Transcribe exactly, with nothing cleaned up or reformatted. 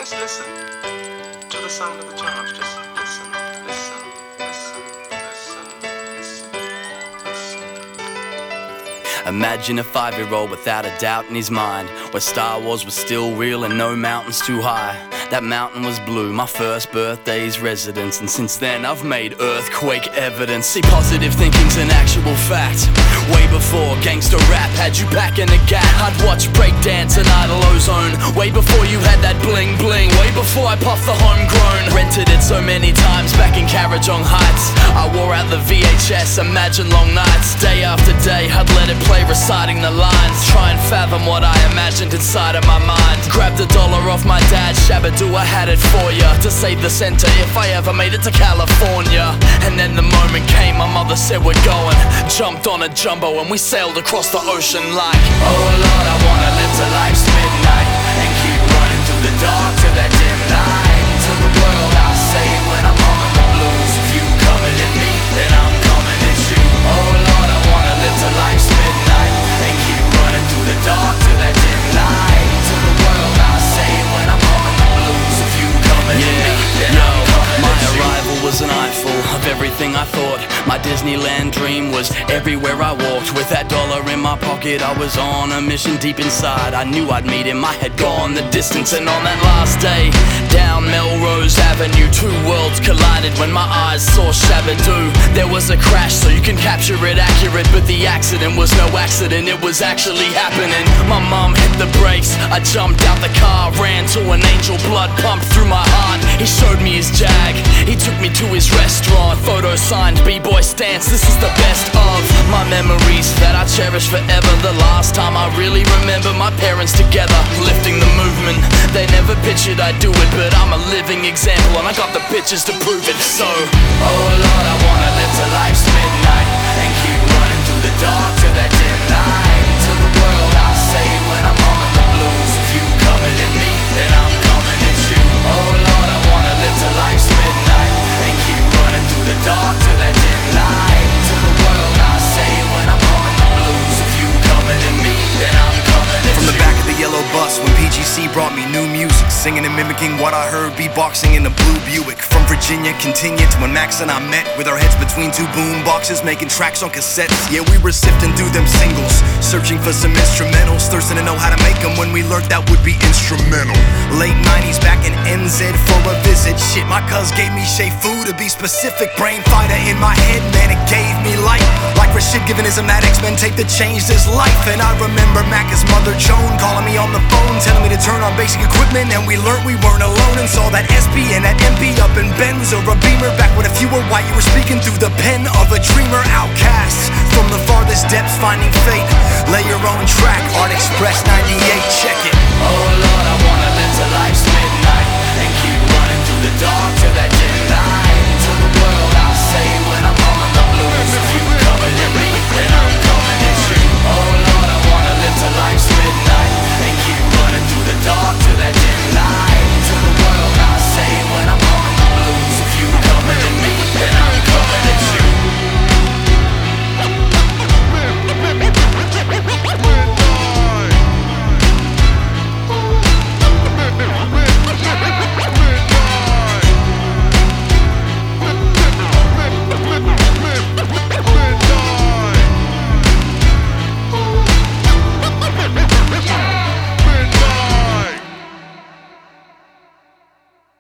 Just listen to the sound of the chimes. Just listen, listen, listen, listen, listen, listen. Imagine a five-year-old without a doubt in his mind, where Star Wars was still real and no mountains too high. That mountain was blue, my first birthday's residence, and since then I've made earthquake evidence. See, positive thinking's an actual fact. Way before gangster rap had you packing a gap, I'd watch breakdance and Idle Ozone. Way before you had that bling bling, way before I puffed the homegrown. Rented it so many times back in Carajong Heights. I wore out the V H S, imagine long nights. Day after day I'd let it play, reciting the lines. Try and fathom what I imagined inside of my mind. Grabbed a dollar off my dad, Shabadoo, I had it for ya, to save the center if I ever made it to California. And then the moment came, my mother said we're going. Jumped on a jumbo and we sailed across the ocean like, oh Lord, I wanna live till life's midnight, and keep running through the dark to that dim light. To the world I'll say when I'm on the blues, if you coming at me, then I'm coming at you. Oh Lord, I wanna live till life's midnight, and keep running through the dark to that dim light. To the world I'll say when I'm on the blues, if you coming at me, then I'm coming at you. My arrival was an eyeful of everything I thought. My Disneyland dream was everywhere I walked. With that dollar in my pocket, I was on a mission deep inside. I knew I'd meet him, I had gone the distance. And on that last day, down Melrose Avenue, two worlds collided when my eyes saw Shabadoo. There was a crash, so you can capture it accurate, but the accident was no accident, it was actually happening. My mom hit the brakes, I jumped out the car, ran to an angel, blood pumped through my heart. He showed me his Jag, he took me to his restaurant, photo signed, B-boy stance, this is the best of my memories that I cherish forever. The last time I really remember my parents together, lifting the movement. They never pictured I'd do it, but I'm a living example and I got the pictures to prove it. So, oh Lord, I wanna live till life's midnight, and keep running through the dark to that dim light. To the world I'll say when I'm on the blues, if you coming at me, then I'm coming at you. Oh Lord, I wanna live till life's midnight, and keep running through the dark to that dim light. To the world I'll say when I'm on the blues, if you coming at me, then I'm coming at you. From the back of the yellow bus when P G C brought me new music, singing and mimicking what I heard beatboxing in the blue Buick. From Virginia, continued to when Max and I met, with our heads between two boom boxes, making tracks on cassettes. Yeah, we were sifting through them singles, searching for some instrumentals, thirsting to know how to make them when we learned that would be instrumental. Late nineties back in N Z for a visit. Shit, my cuz gave me Shea Fu to be specific. Brain fighter in my head, man, it gave me light. Like Rashid giving his that X-Men tape that changed his life. And I remember Mac's mother Joan calling me on the phone, telling me to turn on basic equipment, and we learned we weren't alone, and saw that S P and that M P up in Benz or a Beamer. Back when if you were white, you were speaking through the pen of a dreamer. Outcasts from the farthest depths, finding fate. Lay your own track, Art Express ninety-eight, check